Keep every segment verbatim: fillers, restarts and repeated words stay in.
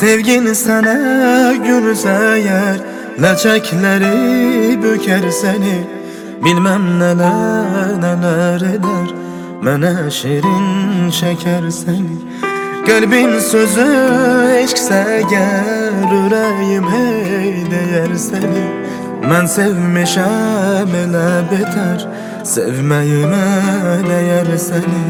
Sevgin sana gülse eğer, ləçəkləri büker seni. Bilmem neler neler eder, mənə şirin şeker seni. Kalbin sözü eşkse eğer, ürəyim hey deyər seni. Mən sevmişəm elə beter, sevməyimə dəyər seni.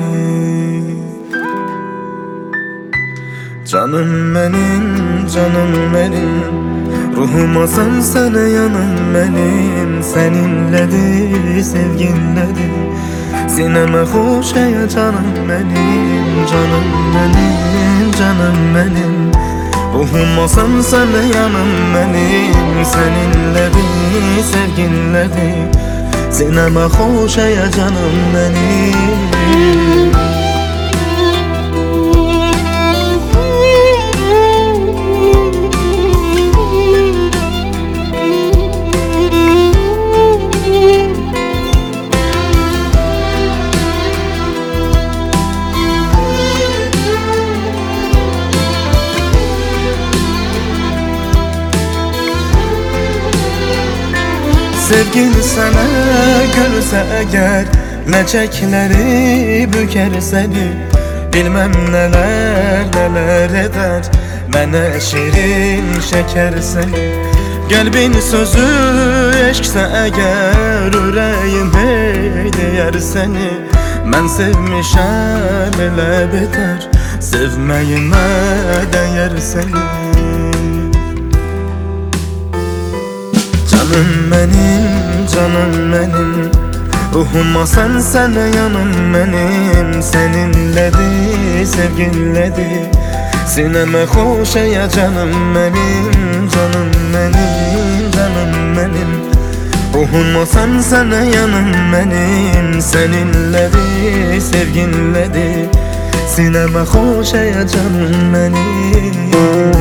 Canım benim, canım benim, ruhuma sen sana yanım benim. Seninledir, sevginledir, sineme hoş ya canım benim. Canım benim, canım benim, ruhuma sen sana yanım benim. Seninledir, sevginledir, sineme hoş ya canım benim. Sevgin sana gülse eğer, ləçəkləri büker seni. Bilmem neler neler eder, mənə şirin şeker seni. Kalbin sözü eşkse eğer, ürəyim hey deyər seni. Mən sevmişəm elə beter, sevməyimə dəyər seni. Canım benim, canım benim, ruhuma sen sana yanım benim. Seninledir, sevginledir, sineme hoş ya canım benim. Canım benim, canım benim, ruhuma sen sana yanım benim. Seninledir, sevginledir, sineme hoş ya canım benim.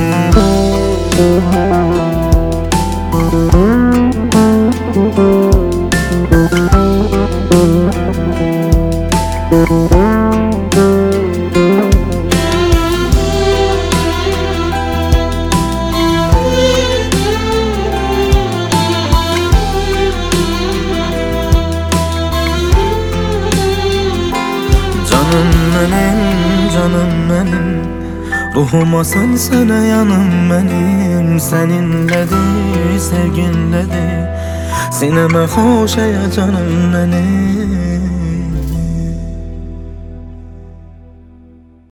Canım benim, canım benim, ruhuma sen sana yanım benim. Seninledir, sevginledir, sineme hoş ya canım benim.